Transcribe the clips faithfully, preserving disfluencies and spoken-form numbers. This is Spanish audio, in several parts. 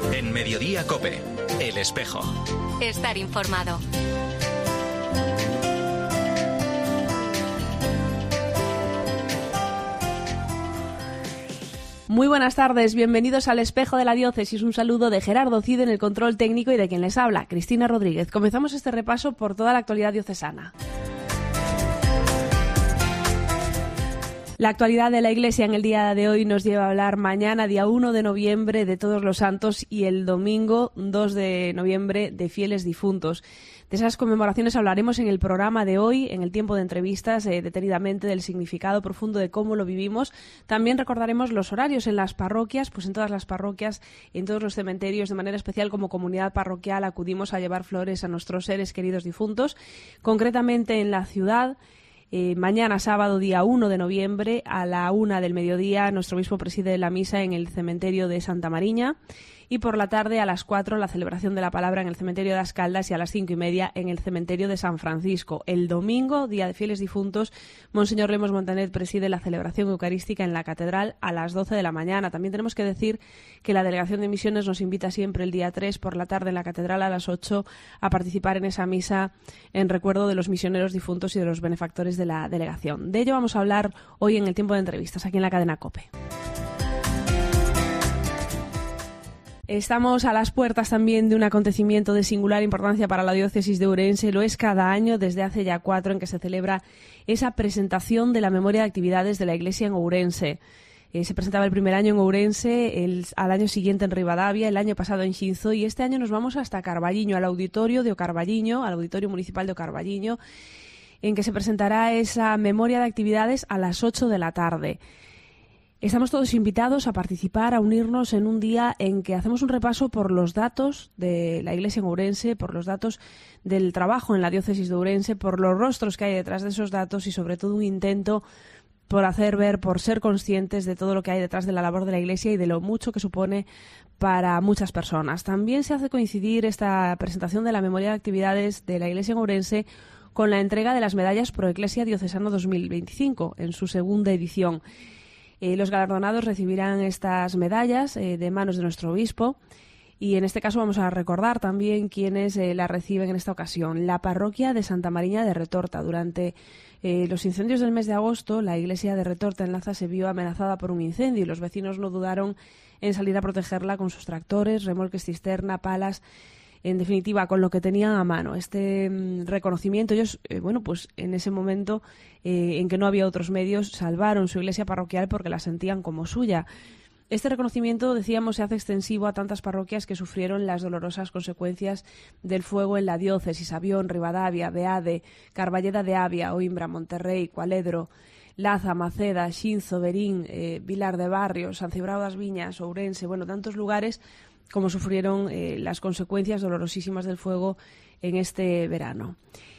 En Mediodía COPE, El Espejo. Estar informado. Muy buenas tardes, bienvenidos al Espejo de la Diócesis. Un saludo de Gerardo Cid en el control técnico y de quien les habla, Cristina Rodríguez. Comenzamos este repaso por toda la actualidad diocesana. La actualidad de la Iglesia en el día de hoy nos lleva a hablar mañana, día uno de noviembre, de Todos los Santos y el domingo, dos de noviembre, de Fieles Difuntos. De esas conmemoraciones hablaremos en el programa de hoy, en el tiempo de entrevistas, eh, detenidamente del significado profundo de cómo lo vivimos. También recordaremos los horarios en las parroquias, pues en todas las parroquias, en todos los cementerios, de manera especial como comunidad parroquial acudimos a llevar flores a nuestros seres queridos difuntos. Concretamente en la ciudad, Eh, mañana sábado día uno de noviembre a la una del mediodía nuestro obispo preside la misa en el cementerio de Santa Mariña y por la tarde a las cuatro la celebración de la palabra en el cementerio de As Caldas y a las cinco y media en el cementerio de San Francisco. El domingo, día de Fieles Difuntos, Monseñor Lemos Montanet preside la celebración eucarística en la catedral a las doce de la mañana. También tenemos que decir que la Delegación de Misiones nos invita siempre el día tres por la tarde en la catedral a las ocho a participar en esa misa en recuerdo de los misioneros difuntos y de los benefactores de la delegación. De ello vamos a hablar hoy en el tiempo de entrevistas aquí en la cadena COPE. Estamos a las puertas también de un acontecimiento de singular importancia para la diócesis de Ourense. Lo es cada año desde hace ya cuatro en que se celebra esa presentación de la memoria de actividades de la Iglesia en Ourense. Eh, se presentaba el primer año en Ourense, el, al año siguiente en Ribadavia, el año pasado en Xinzo y este año nos vamos hasta Carballiño, al auditorio de Ocarballiño, al auditorio municipal de Ocarballiño, en que se presentará esa memoria de actividades a las ocho de la tarde. Estamos todos invitados a participar, a unirnos en un día en que hacemos un repaso por los datos de la Iglesia en Ourense, por los datos del trabajo en la diócesis de Ourense, por los rostros que hay detrás de esos datos y sobre todo un intento por hacer ver, por ser conscientes de todo lo que hay detrás de la labor de la Iglesia y de lo mucho que supone para muchas personas. También se hace coincidir esta presentación de la memoria de actividades de la Iglesia en Ourense con la entrega de las medallas Pro Ecclesia Diocesano dos mil veinticinco, en su segunda edición. Eh, los galardonados recibirán estas medallas eh, de manos de nuestro obispo y en este caso vamos a recordar también quiénes eh, las reciben en esta ocasión. La parroquia de Santa Mariña de Retorta. Durante eh, los incendios del mes de agosto, la iglesia de Retorta en Laza se vio amenazada por un incendio y los vecinos no dudaron en salir a protegerla con sus tractores, remolques cisterna, palas, en definitiva, con lo que tenían a mano. Este mmm, reconocimiento, ellos, eh, bueno, pues en ese momento eh, en que no había otros medios, salvaron su iglesia parroquial porque la sentían como suya. Este reconocimiento, decíamos, se hace extensivo a tantas parroquias que sufrieron las dolorosas consecuencias del fuego en la diócesis: Avión, Ribadavia, Beade, Carballeda de Avia, Oimbra, Monterrey, Cualedro, Laza, Maceda, Xinzo, Berín, eh, Vilar de Barrio, San Cibrao das Viñas, Ourense, bueno, tantos lugares como sufrieron eh, las consecuencias dolorosísimas del fuego en este verano.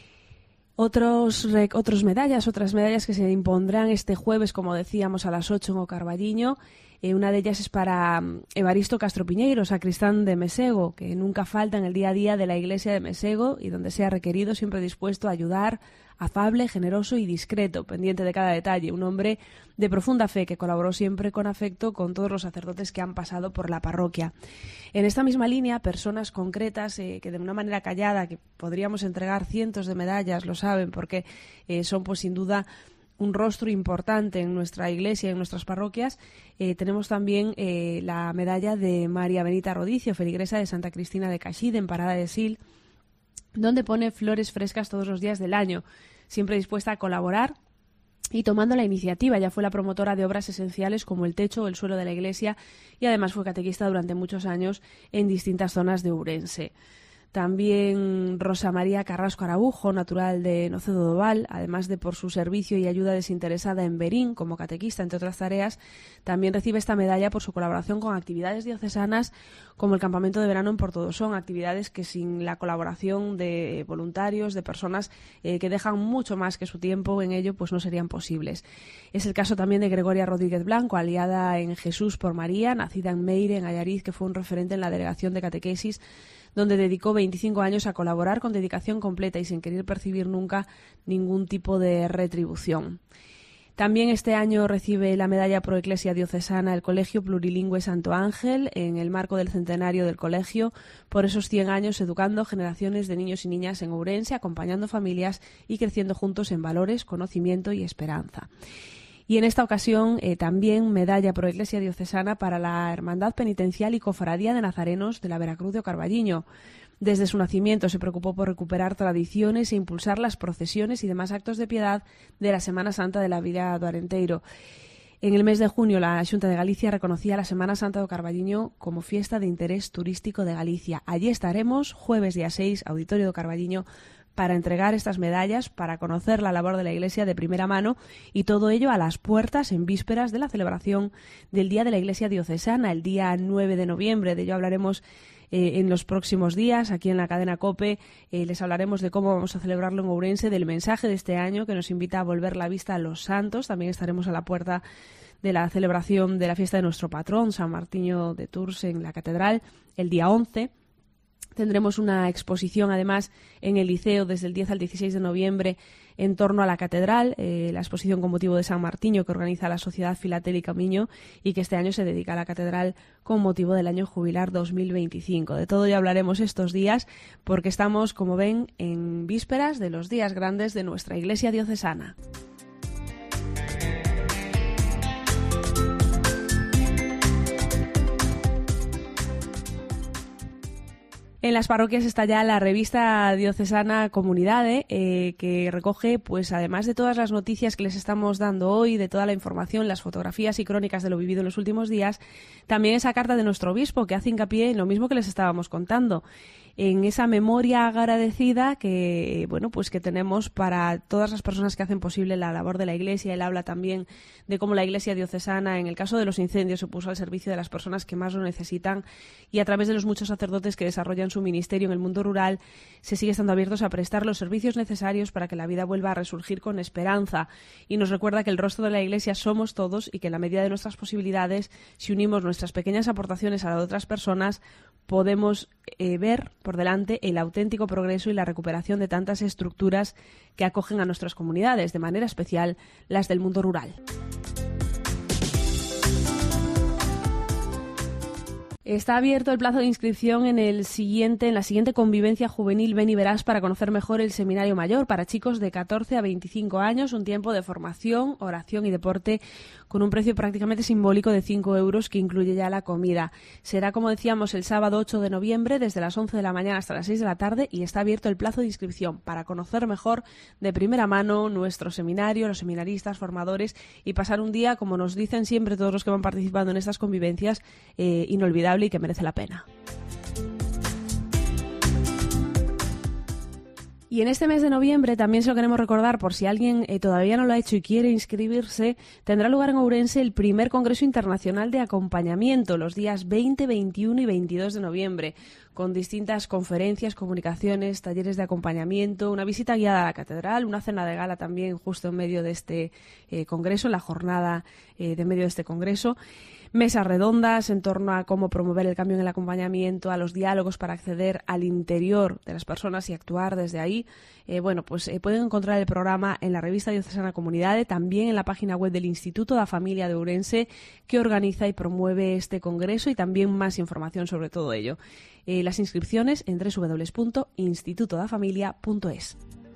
Otros, rec- otros medallas, otras medallas que se impondrán este jueves, como decíamos, a las ocho en Ocarballiño. Eh, una de ellas es para um, Evaristo Castro Piñeiro, sacristán de Mesego, que nunca falta en el día a día de la iglesia de Mesego y donde sea requerido, siempre dispuesto a ayudar, afable, generoso y discreto, pendiente de cada detalle. Un hombre de profunda fe que colaboró siempre con afecto con todos los sacerdotes que han pasado por la parroquia. En esta misma línea, personas concretas eh, que de una manera callada, que podríamos entregar cientos de medallas, lo saben, porque eh, son pues sin duda un rostro importante en nuestra iglesia, en nuestras parroquias. Eh, tenemos también eh, la medalla de María Benita Rodicio, feligresa de Santa Cristina de Caxide, en Parada de Sil, donde pone flores frescas todos los días del año, siempre dispuesta a colaborar y tomando la iniciativa. Ya fue la promotora de obras esenciales como el techo o el suelo de la iglesia y además fue catequista durante muchos años en distintas zonas de Ourense. También Rosa María Carrasco Araujo, natural de Nocedo do Val, además de por su servicio y ayuda desinteresada en Berín como catequista, entre otras tareas, también recibe esta medalla por su colaboración con actividades diocesanas como el campamento de verano en Portodosón, actividades que sin la colaboración de voluntarios, de personas eh, que dejan mucho más que su tiempo en ello, pues no serían posibles. Es el caso también de Gregoria Rodríguez Blanco, aliada en Jesús por María, nacida en Meire, en Allariz, que fue un referente en la delegación de catequesis, donde dedicó veinticinco años a colaborar con dedicación completa y sin querer percibir nunca ningún tipo de retribución. También este año recibe la medalla Pro Ecclesia Diocesana el Colegio Plurilingüe Santo Ángel en el marco del centenario del colegio por esos cien años educando generaciones de niños y niñas en Ourense, acompañando familias y creciendo juntos en valores, conocimiento y esperanza. Y en esta ocasión eh, también medalla Pro Ecclesia Diocesana para la Hermandad Penitencial y Cofradía de Nazarenos de la Veracruz de Ocarballiño. Desde su nacimiento se preocupó por recuperar tradiciones e impulsar las procesiones y demás actos de piedad de la Semana Santa de la Vila do Arenteiro. En el mes de junio, la Xunta de Galicia reconocía la Semana Santa de Ocarballiño como fiesta de interés turístico de Galicia. Allí estaremos, jueves día seis, Auditorio de Ocarballiño, para entregar estas medallas, para conocer la labor de la Iglesia de primera mano y todo ello a las puertas en vísperas de la celebración del Día de la Iglesia Diocesana, el día nueve de noviembre. De ello hablaremos Eh, en los próximos días, aquí en la cadena COPE, eh, les hablaremos de cómo vamos a celebrarlo en Ourense, del mensaje de este año que nos invita a volver la vista a los santos. También estaremos a la puerta de la celebración de la fiesta de nuestro patrón, San Martiño de Tours, en la catedral, el día once. Tendremos una exposición, además, en el Liceo desde el diez al dieciséis de noviembre en torno a la catedral, eh, la exposición con motivo de San Martiño que organiza la Sociedad Filatélica Miño y que este año se dedica a la catedral con motivo del año jubilar dos mil veinticinco. De todo ya hablaremos estos días porque estamos, como ven, en vísperas de los días grandes de nuestra Iglesia diocesana. En las parroquias está ya la revista diocesana Comunidade, eh, que recoge, pues además de todas las noticias que les estamos dando hoy, de toda la información, las fotografías y crónicas de lo vivido en los últimos días, también esa carta de nuestro obispo que hace hincapié en lo mismo que les estábamos contando, en esa memoria agradecida que, bueno, pues que tenemos para todas las personas que hacen posible la labor de la Iglesia. Él habla también de cómo la Iglesia diocesana, en el caso de los incendios, se puso al servicio de las personas que más lo necesitan y a través de los muchos sacerdotes que desarrollan su ministerio en el mundo rural, se sigue estando abiertos a prestar los servicios necesarios para que la vida vuelva a resurgir con esperanza. Y nos recuerda que el rostro de la Iglesia somos todos y que en la medida de nuestras posibilidades, si unimos nuestras pequeñas aportaciones a las de otras personas, podemos eh, ver por delante el auténtico progreso y la recuperación de tantas estructuras que acogen a nuestras comunidades, de manera especial las del mundo rural. Está abierto el plazo de inscripción en el siguiente, en la siguiente convivencia juvenil Ven y Verás para conocer mejor el Seminario Mayor para chicos de catorce a veinticinco años, un tiempo de formación, oración y deporte con un precio prácticamente simbólico de cinco euros que incluye ya la comida. Será, como decíamos, el sábado ocho de noviembre desde las once de la mañana hasta las seis de la tarde y está abierto el plazo de inscripción para conocer mejor de primera mano nuestro seminario, los seminaristas, formadores y pasar un día, como nos dicen siempre todos los que van participando en estas convivencias, eh, inolvidable y que merece la pena. Y en este mes de noviembre, también se lo queremos recordar por si alguien eh, todavía no lo ha hecho y quiere inscribirse, tendrá lugar en Ourense el primer Congreso Internacional de Acompañamiento los días veinte, veintiuno y veintidós de noviembre, con distintas conferencias, comunicaciones, talleres de acompañamiento, una visita guiada a la catedral, una cena de gala también justo en medio de este eh, congreso, en la jornada eh, de medio de este congreso. Mesas redondas en torno a cómo promover el cambio en el acompañamiento, a los diálogos para acceder al interior de las personas y actuar desde ahí. Eh, bueno, pues eh, pueden encontrar el programa en la revista Diocesana Comunidade, también en la página web del Instituto da Familia de Ourense, que organiza y promueve este congreso, y también más información sobre todo ello. Eh, las inscripciones en doble u doble u doble u punto instituto da familia punto es.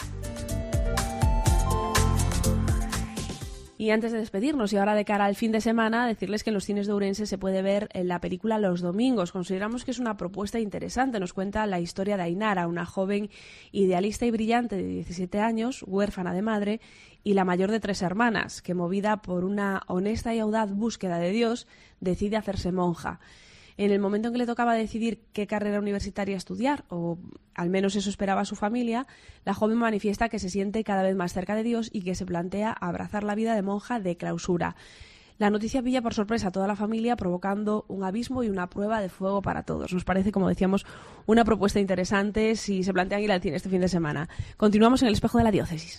Y antes de despedirnos, y ahora de cara al fin de semana, decirles que en los cines de Ourense se puede ver la película Los Domingos. Consideramos que es una propuesta interesante. Nos cuenta la historia de Ainara, una joven idealista y brillante de diecisiete años, huérfana de madre, y la mayor de tres hermanas, que movida por una honesta y audaz búsqueda de Dios, decide hacerse monja. En el momento en que le tocaba decidir qué carrera universitaria estudiar, o al menos eso esperaba su familia, la joven manifiesta que se siente cada vez más cerca de Dios y que se plantea abrazar la vida de monja de clausura. La noticia pilla por sorpresa a toda la familia, provocando un abismo y una prueba de fuego para todos. Nos parece, como decíamos, una propuesta interesante si se plantean ir al cine este fin de semana. Continuamos en el Espejo de la Diócesis.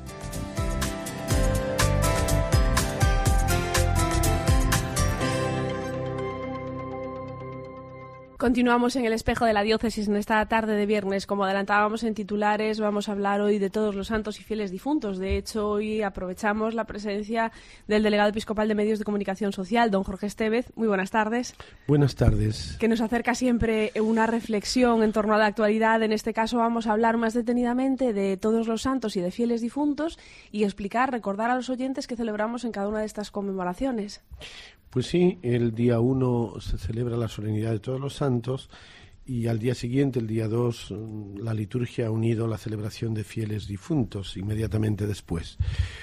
Continuamos en el espejo de la diócesis en esta tarde de viernes. Como adelantábamos en titulares, vamos a hablar hoy de todos los santos y fieles difuntos. De hecho, hoy aprovechamos la presencia del delegado episcopal de Medios de Comunicación Social, don Jorge Estevez. Muy buenas tardes. Buenas tardes. Que nos acerca siempre una reflexión en torno a la actualidad. En este caso vamos a hablar más detenidamente de todos los santos y de fieles difuntos y explicar, recordar a los oyentes que celebramos en cada una de estas conmemoraciones. Pues sí, el día uno se celebra la solemnidad de todos los santos y al día siguiente, el día dos, la liturgia ha unido la celebración de fieles difuntos inmediatamente después.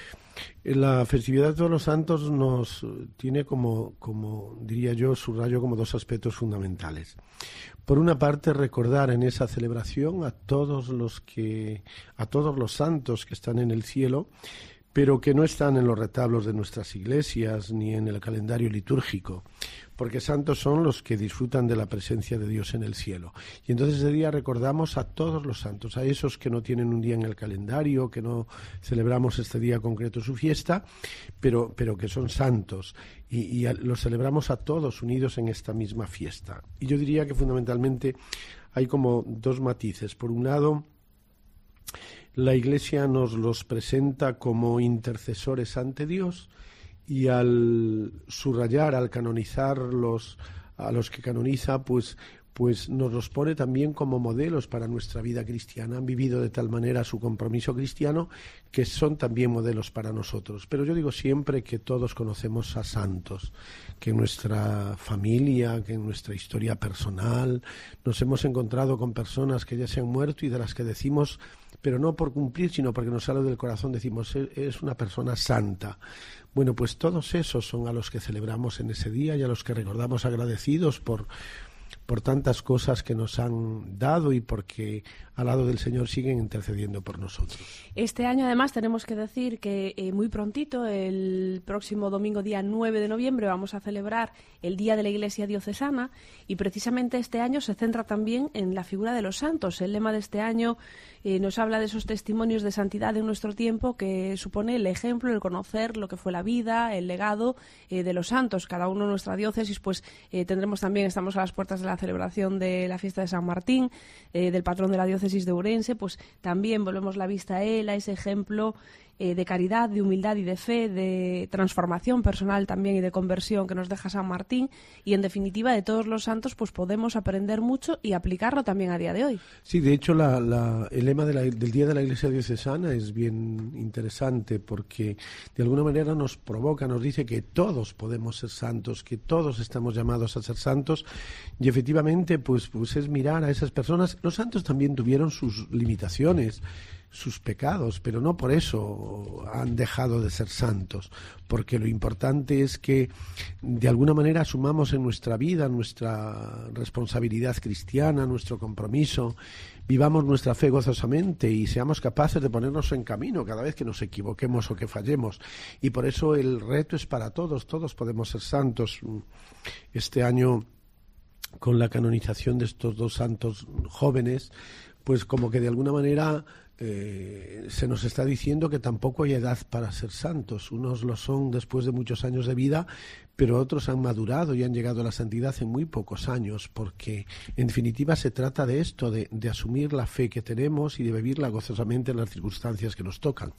La festividad de todos los santos nos tiene como, como diría yo, subrayo como dos aspectos fundamentales. Por una parte, recordar en esa celebración a todos los que, a todos los santos que están en el cielo, pero que no están en los retablos de nuestras iglesias ni en el calendario litúrgico, porque santos son los que disfrutan de la presencia de Dios en el cielo. Y entonces ese día recordamos a todos los santos, a esos que no tienen un día en el calendario, que no celebramos este día concreto su fiesta, pero, pero que son santos, y, y a, los celebramos a todos unidos en esta misma fiesta. Y yo diría que fundamentalmente hay como dos matices. Por un lado, la Iglesia nos los presenta como intercesores ante Dios y al subrayar, al canonizarlos, a los que canoniza, pues, pues nos los pone también como modelos para nuestra vida cristiana. Han vivido de tal manera su compromiso cristiano que son también modelos para nosotros. Pero yo digo siempre que todos conocemos a santos, que en nuestra familia, que en nuestra historia personal, nos hemos encontrado con personas que ya se han muerto y de las que decimos, pero no por cumplir, sino porque nos sale del corazón, decimos, es una persona santa. Bueno, pues todos esos son a los que celebramos en ese día y a los que recordamos agradecidos por, por tantas cosas que nos han dado y porque al lado del Señor siguen intercediendo por nosotros. Este año, además, tenemos que decir que eh, muy prontito, el próximo domingo, día nueve de noviembre, vamos a celebrar el Día de la Iglesia Diocesana y precisamente este año se centra también en la figura de los santos. El lema de este año eh, nos habla de esos testimonios de santidad de nuestro tiempo que supone el ejemplo, el conocer lo que fue la vida, el legado eh, de los santos. Cada uno en nuestra diócesis, pues eh, tendremos también, estamos a las puertas de la celebración de la fiesta de San Martín, eh, del patrón de la diócesis de Ourense, pues también volvemos la vista a él, a ese ejemplo eh, de caridad, de humildad y de fe, de transformación personal también y de conversión que nos deja San Martín, y en definitiva de todos los santos pues podemos aprender mucho y aplicarlo también a día de hoy. Sí, de hecho la, la, el lema de la, del Día de la Iglesia Diocesana es bien interesante porque de alguna manera nos provoca, nos dice que todos podemos ser santos, que todos estamos llamados a ser santos, y efectivamente pues, pues es mirar a esas personas. Los santos también tuvieron sus limitaciones, sus pecados, pero no por eso han dejado de ser santos, porque lo importante es que de alguna manera asumamos en nuestra vida nuestra responsabilidad cristiana, nuestro compromiso, vivamos nuestra fe gozosamente y seamos capaces de ponernos en camino cada vez que nos equivoquemos o que fallemos. Y por eso el reto es para todos, todos podemos ser santos. Este año, con la canonización de estos dos santos jóvenes, pues como que de alguna manera eh, se nos está diciendo que tampoco hay edad para ser santos. Unos lo son después de muchos años de vida, pero otros han madurado y han llegado a la santidad en muy pocos años, porque en definitiva se trata de esto, de, de asumir la fe que tenemos y de vivirla gozosamente en las circunstancias que nos tocan.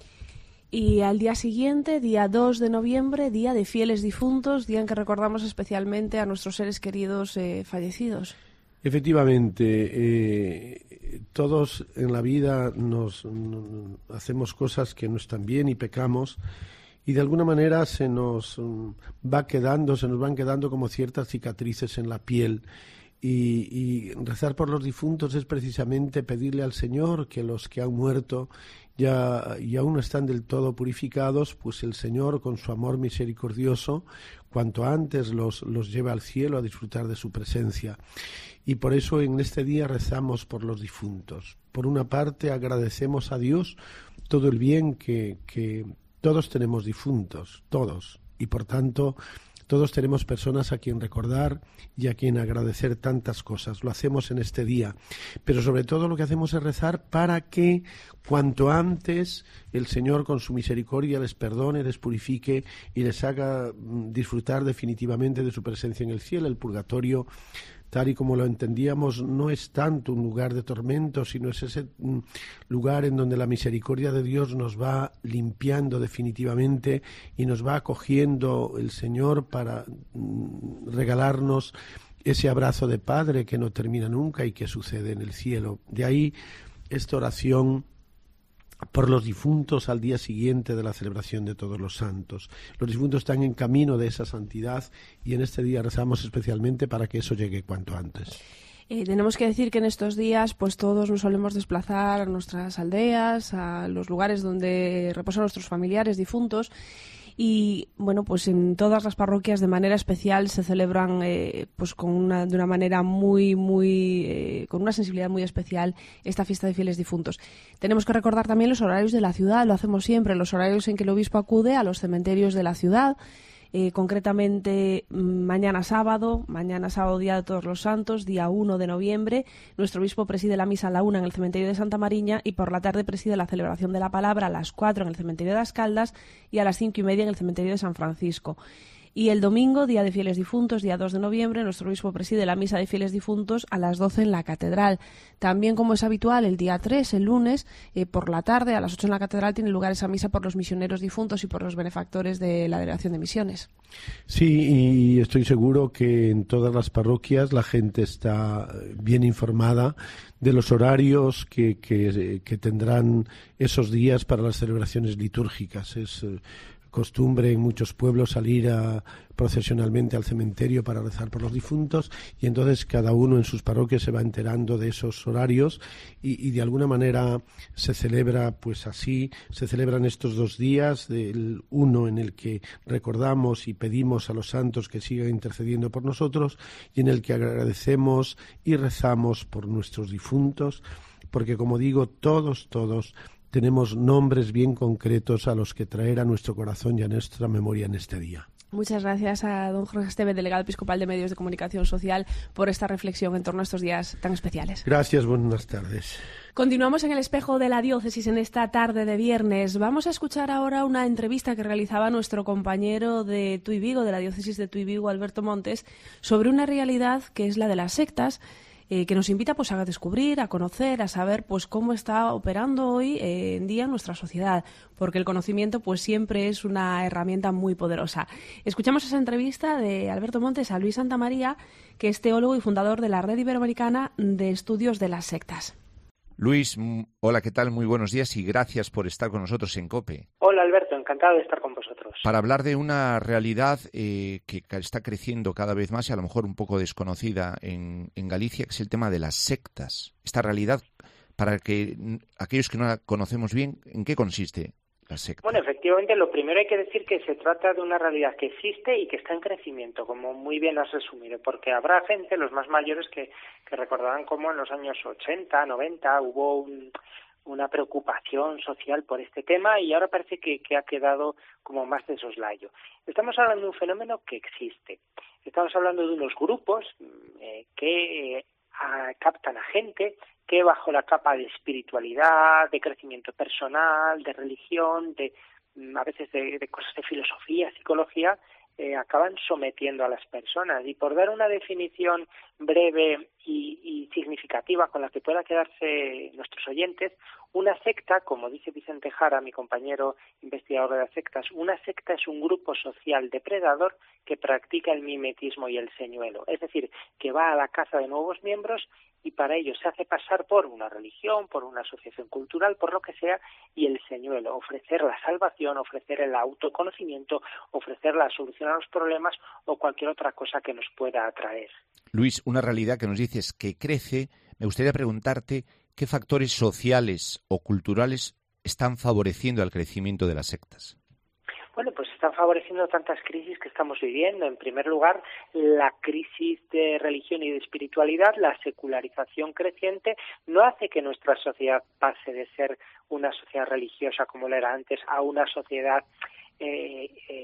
Y al día siguiente, día dos de noviembre, día de fieles difuntos, día en que recordamos especialmente a nuestros seres queridos eh, fallecidos. Efectivamente, eh, todos en la vida nos, nos hacemos cosas que no están bien y pecamos, y de alguna manera se nos va quedando, se nos van quedando como ciertas cicatrices en la piel. Y, y rezar por los difuntos es precisamente pedirle al Señor que los que han muerto ya, y aún no están del todo purificados, pues el Señor con su amor misericordioso cuanto antes los, los lleve al cielo a disfrutar de su presencia. Y por eso en este día rezamos por los difuntos. Por una parte agradecemos a Dios todo el bien que, que todos tenemos difuntos, todos, y por tanto todos tenemos personas a quien recordar y a quien agradecer tantas cosas. Lo hacemos en este día, pero sobre todo lo que hacemos es rezar para que cuanto antes el Señor con su misericordia les perdone, les purifique y les haga disfrutar definitivamente de su presencia en el cielo. El purgatorio tal y como lo entendíamos, no es tanto un lugar de tormento, sino es ese lugar en donde la misericordia de Dios nos va limpiando definitivamente y nos va acogiendo el Señor para regalarnos ese abrazo de Padre que no termina nunca y que sucede en el cielo. De ahí esta oración por los difuntos al día siguiente de la celebración de Todos los Santos. Los difuntos están en camino de esa santidad y en este día rezamos especialmente para que eso llegue cuanto antes. Eh, tenemos que decir que en estos días pues todos nos solemos desplazar a nuestras aldeas, a los lugares donde reposan nuestros familiares difuntos. Y bueno, pues en todas las parroquias de manera especial se celebran eh, pues con una, de una manera muy, muy, eh, con una sensibilidad muy especial esta fiesta de fieles difuntos. Tenemos que recordar también los horarios de la ciudad, lo hacemos siempre, los horarios en que el obispo acude a los cementerios de la ciudad. Eh, concretamente mañana sábado, mañana sábado día de Todos los Santos, día uno de noviembre, nuestro obispo preside la misa a la una en el cementerio de Santa Mariña y por la tarde preside la celebración de la palabra a las cuatro en el cementerio de Las Caldas y a las cinco y media en el cementerio de San Francisco. Y el domingo, día de fieles difuntos, día dos de noviembre, nuestro obispo preside la misa de fieles difuntos a las doce en la catedral. También, como es habitual, el día tres, el lunes, eh, por la tarde, a las ocho en la catedral, tiene lugar esa misa por los misioneros difuntos y por los benefactores de la Delegación de Misiones. Sí, y estoy seguro que en todas las parroquias la gente está bien informada de los horarios que, que, que tendrán esos días para las celebraciones litúrgicas. Es eh, costumbre en muchos pueblos salir a, procesionalmente al cementerio para rezar por los difuntos y entonces cada uno en sus parroquias se va enterando de esos horarios y, y de alguna manera se celebra pues así, se celebran estos dos días, el uno en el que recordamos y pedimos a los santos que sigan intercediendo por nosotros y en el que agradecemos y rezamos por nuestros difuntos, porque como digo, todos, todos tenemos nombres bien concretos a los que traer a nuestro corazón y a nuestra memoria en este día. Muchas gracias a don Jorge Esteve, delegado episcopal de Medios de Comunicación Social, por esta reflexión en torno a estos días tan especiales. Gracias, buenas tardes. Continuamos en el espejo de la diócesis en esta tarde de viernes. Vamos a escuchar ahora una entrevista que realizaba nuestro compañero de Tuy Vigo, de la diócesis de Tuy Vigo, Alberto Montes, sobre una realidad que es la de las sectas, Eh, que nos invita pues a descubrir, a conocer, a saber pues cómo está operando hoy eh, en día nuestra sociedad, porque el conocimiento pues siempre es una herramienta muy poderosa. Escuchamos esa entrevista de Alberto Montes a Luis Santamaría, que es teólogo y fundador de la Red Iberoamericana de Estudios de las Sectas. Luis, hola, ¿qué tal? Muy buenos días y gracias por estar con nosotros en COPE. Hola Alberto, encantado de estar con vosotros. Para hablar de una realidad eh, que está creciendo cada vez más y a lo mejor un poco desconocida en, en Galicia, que es el tema de las sectas. Esta realidad, para que aquellos que no la conocemos bien, ¿en qué consiste la secta? Bueno, efectivamente, lo primero hay que decir que se trata de una realidad que existe y que está en crecimiento, como muy bien has resumido, porque habrá gente, los más mayores, que, que recordarán cómo en los años ochenta, noventa hubo un, una preocupación social por este tema y ahora parece que, que ha quedado como más de soslayo. Estamos hablando de un fenómeno que existe. Estamos hablando de unos grupos eh, que eh, a, captan a gente que bajo la capa de espiritualidad, de crecimiento personal, de religión, de a veces de, de cosas de filosofía, psicología, eh, acaban sometiendo a las personas. Y por dar una definición breve y, y significativa con la que pueda quedarse nuestros oyentes, una secta, como dice Vicente Jara, mi compañero investigador de las sectas, una secta es un grupo social depredador que practica el mimetismo y el señuelo, es decir, que va a la caza de nuevos miembros y para ello se hace pasar por una religión, por una asociación cultural, por lo que sea, y el señuelo, ofrecer la salvación, ofrecer el autoconocimiento, ofrecer la solución a los problemas o cualquier otra cosa que nos pueda atraer. Luis, una realidad que nos dices que crece, me gustaría preguntarte qué factores sociales o culturales están favoreciendo el crecimiento de las sectas. Bueno, pues están favoreciendo tantas crisis que estamos viviendo. En primer lugar, la crisis de religión y de espiritualidad, la secularización creciente, no hace que nuestra sociedad pase de ser una sociedad religiosa como lo era antes a una sociedad eh, eh,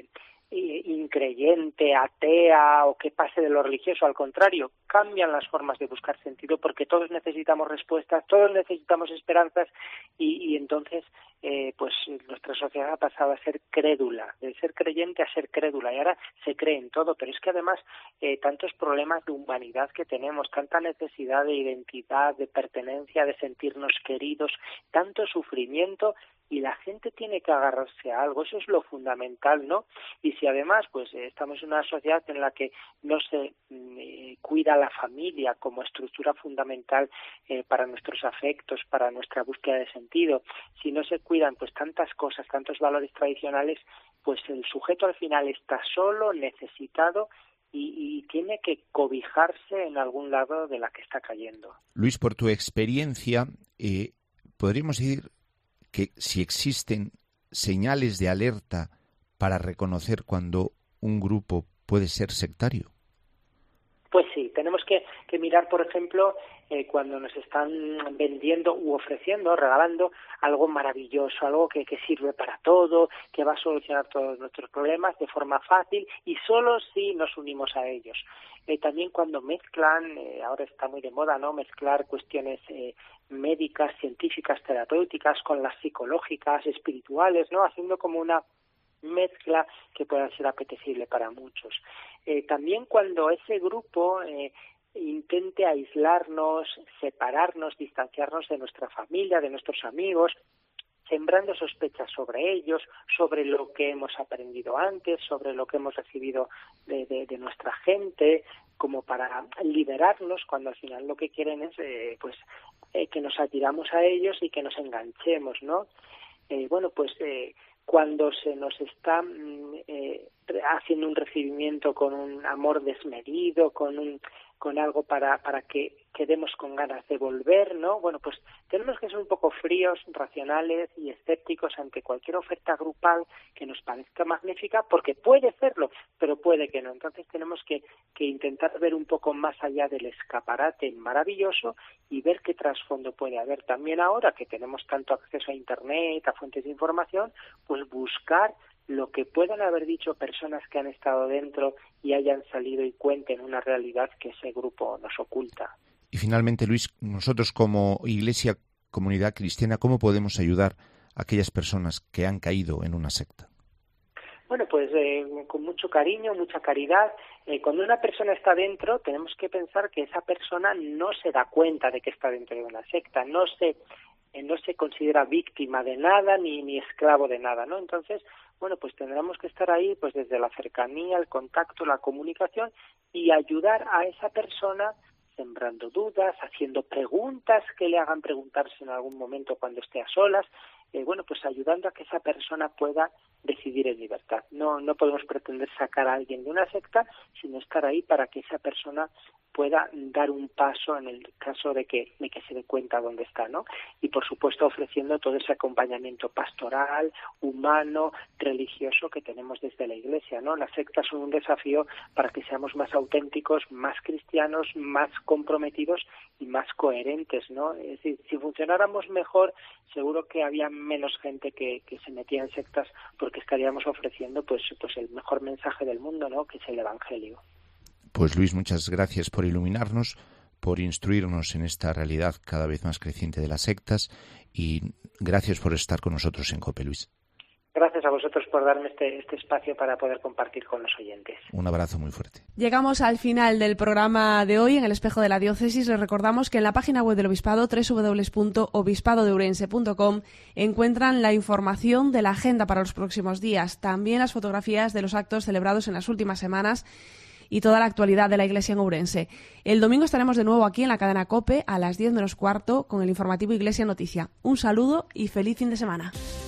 increyente, atea o que pase de lo religioso. Al contrario, cambian las formas de buscar sentido porque todos necesitamos respuestas, todos necesitamos esperanzas y, y entonces eh, pues nuestra sociedad ha pasado a ser crédula, de ser creyente a ser crédula y ahora se cree en todo, pero es que además eh, tantos problemas de humanidad que tenemos, tanta necesidad de identidad, de pertenencia, de sentirnos queridos, tanto sufrimiento y la gente tiene que agarrarse a algo, eso es lo fundamental, ¿no? Y si además pues eh, estamos en una sociedad en la que no se eh, cuida la familia como estructura fundamental eh, para nuestros afectos, para nuestra búsqueda de sentido, si no se cuidan pues tantas cosas, tantos valores tradicionales, pues el sujeto al final está solo, necesitado y, y tiene que cobijarse en algún lado de la que está cayendo. Luis, por tu experiencia, eh, podríamos decir que si existen señales de alerta para reconocer cuando un grupo puede ser sectario. Pues sí, tenemos que, que mirar, por ejemplo, eh, cuando nos están vendiendo u ofreciendo, regalando algo maravilloso, algo que, que sirve para todo, que va a solucionar todos nuestros problemas de forma fácil y solo si nos unimos a ellos. Eh, también cuando mezclan, eh, ahora está muy de moda, ¿no?, mezclar cuestiones eh, médicas, científicas, terapéuticas con las psicológicas, espirituales, ¿no?, haciendo como una mezcla que pueda ser apetecible para muchos. Eh, también cuando ese grupo eh, intente aislarnos, separarnos, distanciarnos de nuestra familia, de nuestros amigos, sembrando sospechas sobre ellos, sobre lo que hemos aprendido antes, sobre lo que hemos recibido de, de, de nuestra gente, como para liberarnos, cuando al final lo que quieren es eh, pues eh, que nos atiramos a ellos y que nos enganchemos, ¿no? Eh, bueno, pues eh, cuando se nos está eh, haciendo un recibimiento con un amor desmedido, con un con algo para para que quedemos con ganas de volver, ¿no? Bueno, pues tenemos que ser un poco fríos, racionales y escépticos ante cualquier oferta grupal que nos parezca magnífica, porque puede serlo, pero puede que no. Entonces tenemos que, que intentar ver un poco más allá del escaparate maravilloso y ver qué trasfondo puede haber. También ahora que tenemos tanto acceso a Internet, a fuentes de información, pues buscar lo que puedan haber dicho personas que han estado dentro y hayan salido y cuenten una realidad que ese grupo nos oculta. Y finalmente, Luis, nosotros como Iglesia, comunidad cristiana, ¿cómo podemos ayudar a aquellas personas que han caído en una secta? Bueno, pues eh, con mucho cariño, mucha caridad. Eh, cuando una persona está dentro, tenemos que pensar que esa persona no se da cuenta de que está dentro de una secta, no se eh, no se considera víctima de nada ni ni esclavo de nada, ¿no? Entonces, bueno, pues tendremos que estar ahí, pues desde la cercanía, el contacto, la comunicación y ayudar a esa persona sembrando dudas, haciendo preguntas que le hagan preguntarse en algún momento cuando esté a solas, eh, bueno, pues ayudando a que esa persona pueda decidir en libertad. No, no podemos pretender sacar a alguien de una secta, sino estar ahí para que esa persona pueda dar un paso en el caso de que, de que se dé cuenta dónde está, ¿no? Y por supuesto ofreciendo todo ese acompañamiento pastoral, humano, religioso que tenemos desde la Iglesia, ¿no? Las sectas son un desafío para que seamos más auténticos, más cristianos, más comprometidos y más coherentes, ¿no? Es decir, si funcionáramos mejor, seguro que había menos gente que, que se metía en sectas porque estaríamos ofreciendo pues, pues el mejor mensaje del mundo, ¿no?, que es el Evangelio. Pues Luis, muchas gracias por iluminarnos, por instruirnos en esta realidad cada vez más creciente de las sectas y gracias por estar con nosotros en COPE, Luis. Gracias a vosotros por darme este, este espacio para poder compartir con los oyentes. Un abrazo muy fuerte. Llegamos al final del programa de hoy en el Espejo de la Diócesis. Les recordamos que en la página web del Obispado, doble u doble u doble u punto obispado de ourense punto com, encuentran la información de la agenda para los próximos días, también las fotografías de los actos celebrados en las últimas semanas y toda la actualidad de la Iglesia en Ourense. El domingo estaremos de nuevo aquí en la cadena COPE a las diez menos cuarto con el informativo Iglesia Noticia. Un saludo y feliz fin de semana.